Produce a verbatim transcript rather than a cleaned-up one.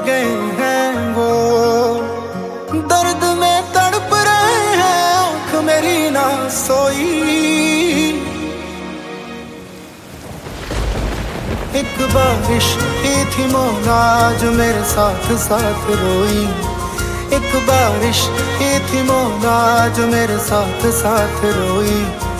गए हैं वो, दर्द में तड़प रहे हैं, आँख मेरी ना सोई। एक बारिश ही थी मौला जो मेरे साथ साथ रोई, एक बारिश ही थी मौला जो मेरे साथ साथ रोई।